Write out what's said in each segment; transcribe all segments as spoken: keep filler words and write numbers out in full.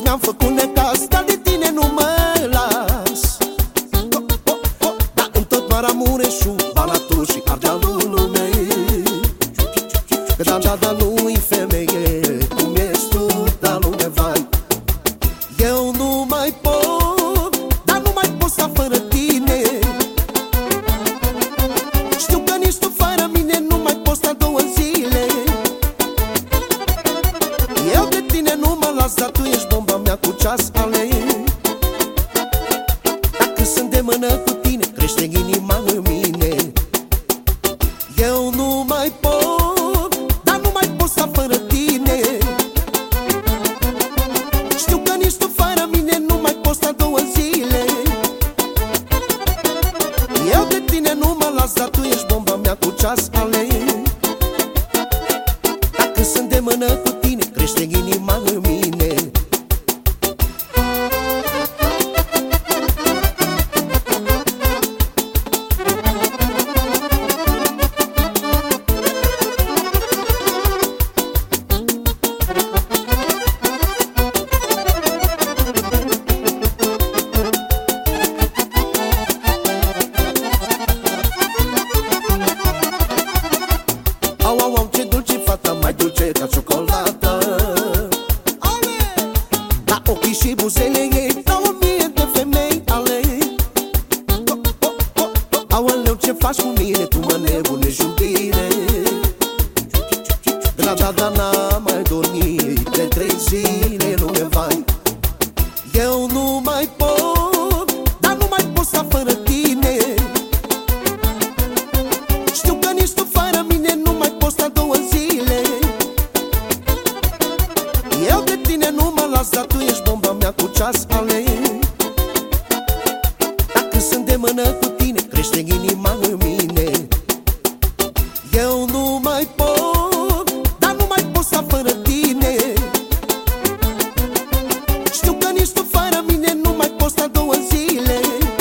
mi-am făcut necaz, dar de tine nu mă las. Dar în tot Maramureșul, Banatul și Ardealul lumei, că da, da, da, nu-i femeie cum ești tu, dar lume, vai. Eu nu mai pot, dar nu mai pot să fără tine. Știu că nici tu fără mine nu mai poți sta două zile. Eu de tine nu mă las, dar tu ești bomba mea cu ceas alei. Dacă sunt de mână cu tine, crește inima în mine. Eu nu mai pot, dar nu mai pot sta fără tine. Știu că nici tu fără mine nu mai poți sta două zile. Eu de tine nu mă las, dar tu ești bomba mea cu ceas alei. Dacă sunt de mână cu tine, crește inima în mine. Au, au, au, ce dulce fata, mai dulce ca ciocolată. La ochii și buzele ei, ca o mie de femei ale ei. Aoleu, ce faci cu mine, tu mă nebunești, iubire. Da, da, da, n-am mai dormit de trei zile, lume, vai. Eu nu mai pot, dar nu mai pot sta fără tine. Știu că nici tu fără mine nu mai poți sta două zile. Eu de tine nu mă las, dar tu ești bomba mea cu ceas alei. Dacă sunt de mână cu tine, crește inima în mine. Eu nu mai pot, dar nu mai pot sta fără tine. Știu că nici tu fără mine nu mai poți sta două zile.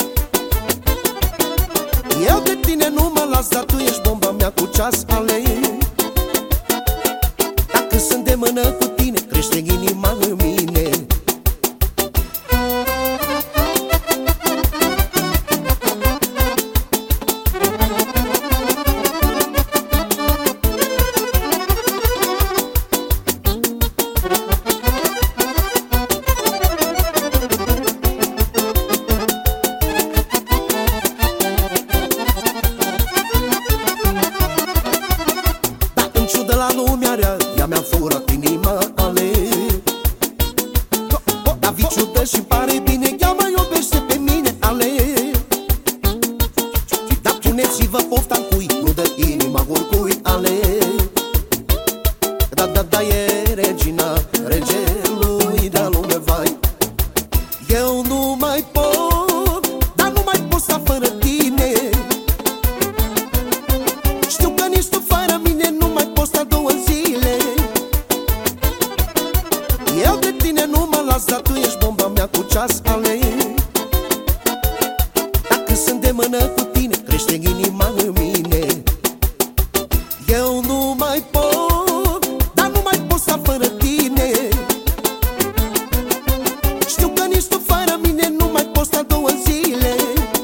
Eu de tine nu mă las, dar tu ești bomba mea cu ceas alei. Dacă sunt de mână cu tine, crește inima în mine. Dar în ciudă la lumea rea, ea mi-a furat inima alei. Dar vii ciudă și pare bine, ea mă iubește pe mine alei. Dar puneți-vă pofta-n cui, nu dă inima oricui alei. Da, da, da, e regina regelui de lume, vai. Eu nu mai pot, dar nu mai pot sta fără tine. Știu că nici tu fără mine nu mai poți sta două zile. Eu de tine nu mă las, dar tu ești bomba mea cu ceas alei. Dacă sunt de mână cu tine, crește inima în mine. Eu nu mai pot, dar nu mai pot sta fără tine. Știu că nici tu fără mine nu mai poți sta două zile.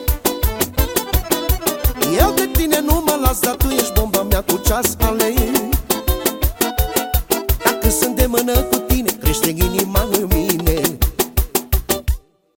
Eu de tine nu mă las, dar tu ești bomba mea cu ceas alei. Dacă sunt de mână cu tine, crește inima în mine.